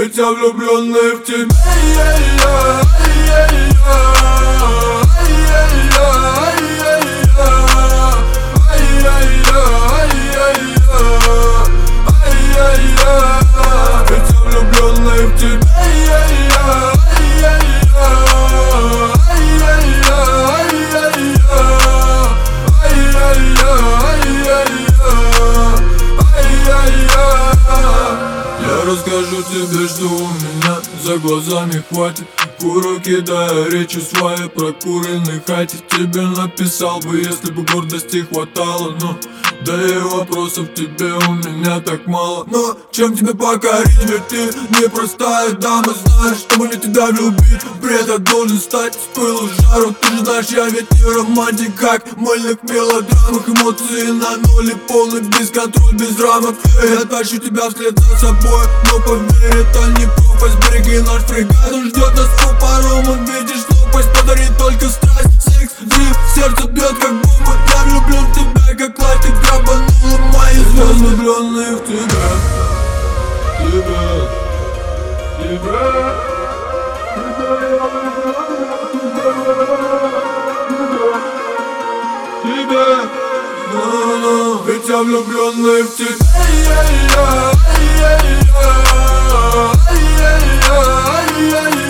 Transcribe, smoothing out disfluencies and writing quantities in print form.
ведь я влюбленный в тебя. Ведь я влюбленный в тебя. Я расскажу тебе, что у меня за глазами хватит. Куру кидая речи свои прокуренной хате. Тебе написал бы, если бы гордости хватало, но да и вопросов тебе у меня так мало. Но чем тебе покорить, ведь ты непростая дама. Знаешь, что мне тебя любить, бред я должен стать с пылу жару. Ты же знаешь, я ведь не романтик, как в мыльных мелодрамах. Эмоции на нуле, полный бесконтроль, без рамок. Я тащу тебя вслед за собой, но поверь, это не пропасть. Береги наш фрегат, он ждет нас у парома. Видишь лопасть, подари только страсть. Секс, взрыв, сердце бьет как бомба. Я влюблен в тебя, как лайт, и грабанула мои звезды. Влюбленный в тебя, ведь я влюбленный в тебя.